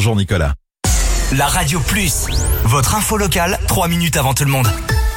Bonjour Nicolas. La Radio Plus, votre info locale, 3 minutes avant tout le monde.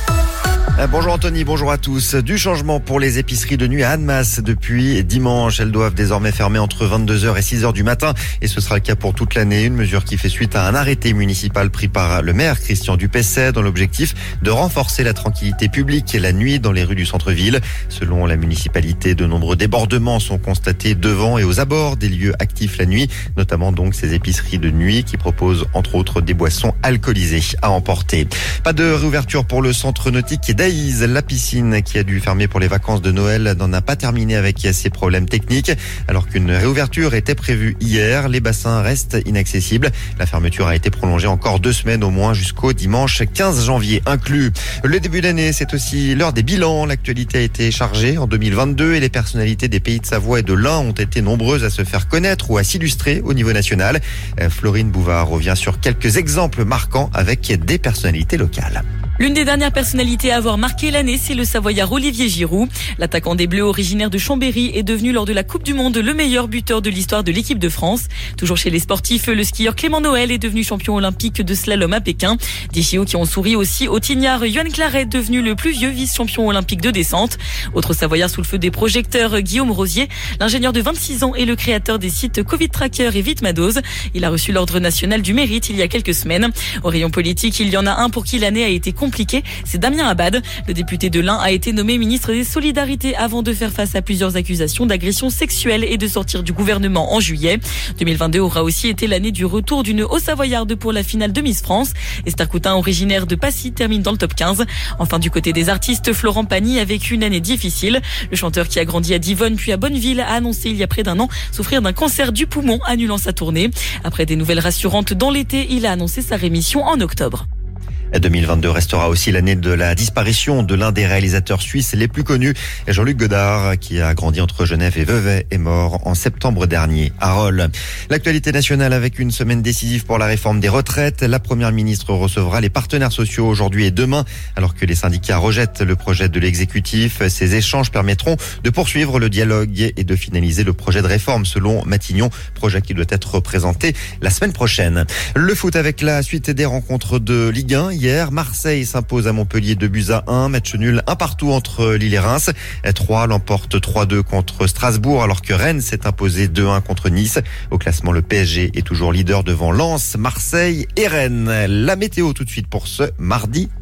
Bonjour Anthony, bonjour à tous. Du changement pour les épiceries de nuit à Annemasse depuis dimanche. Elles doivent désormais fermer entre 22h et 6h du matin et ce sera le cas pour toute l'année. Une mesure qui fait suite à un arrêté municipal pris par le maire Christian Dupesset dans l'objectif de renforcer la tranquillité publique la nuit dans les rues du centre-ville. Selon la municipalité, de nombreux débordements sont constatés devant et aux abords des lieux actifs la nuit, notamment donc ces épiceries de nuit qui proposent entre autres des boissons alcoolisées à emporter. Pas de réouverture pour le centre nautique d'Aïs. La piscine qui a dû fermer pour les vacances de Noël n'en a pas terminé avec ses problèmes techniques. Alors qu'une réouverture était prévue hier, les bassins restent inaccessibles. La fermeture a été prolongée encore 2 semaines au moins jusqu'au dimanche 15 janvier inclus. Le début d'année, c'est aussi l'heure des bilans. L'actualité a été chargée en 2022 et les personnalités des Pays de Savoie et de l'Ain ont été nombreuses à se faire connaître ou à s'illustrer au niveau national. Florine Bouvard revient sur quelques exemples marquants avec des personnalités locales. L'une des dernières personnalités à avoir marqué l'année, c'est le Savoyard Olivier Giroud. L'attaquant des Bleus originaire de Chambéry est devenu lors de la Coupe du Monde le meilleur buteur de l'histoire de l'équipe de France. Toujours chez les sportifs, le skieur Clément Noël est devenu champion olympique de slalom à Pékin. Des JO qui ont souri aussi au Tignard, Yoann Claret devenu le plus vieux vice-champion olympique de descente. Autre Savoyard sous le feu des projecteurs, Guillaume Rosier, l'ingénieur de 26 ans et le créateur des sites Covid Tracker et Vitmados. Il a reçu l'Ordre national du mérite il y a quelques semaines. Au rayon politique, il y en a un pour qui l'année a été compliqué, c'est Damien Abad. Le député de l'Ain a été nommé ministre des Solidarités avant de faire face à plusieurs accusations d'agression sexuelle et de sortir du gouvernement en juillet. 2022 aura aussi été l'année du retour d'une Haut-Savoyarde pour la finale de Miss France. Esther Coutin, originaire de Passy, termine dans le top 15. Enfin, du côté des artistes, Florent Pagny a vécu une année difficile. Le chanteur qui a grandi à Divonne puis à Bonneville a annoncé il y a près d'1 an souffrir d'un cancer du poumon, annulant sa tournée. Après des nouvelles rassurantes dans l'été, il a annoncé sa rémission en octobre. 2022 restera aussi l'année de la disparition de l'un des réalisateurs suisses les plus connus, Jean-Luc Godard, qui a grandi entre Genève et Vevey, est mort en septembre dernier à Rolle. L'actualité nationale avec une semaine décisive pour la réforme des retraites. La première ministre recevra les partenaires sociaux aujourd'hui et demain, alors que les syndicats rejettent le projet de l'exécutif. Ces échanges permettront de poursuivre le dialogue et de finaliser le projet de réforme selon Matignon, projet qui doit être présenté la semaine prochaine. Le foot avec la suite des rencontres de Ligue 1. Hier, Marseille s'impose à Montpellier 2-1, match nul 1 partout entre Lille et Reims. 3 l'emporte 3-2 contre Strasbourg, alors que Rennes s'est imposé 2-1 contre Nice. Au classement, le PSG est toujours leader devant Lens, Marseille et Rennes. La météo tout de suite pour ce mardi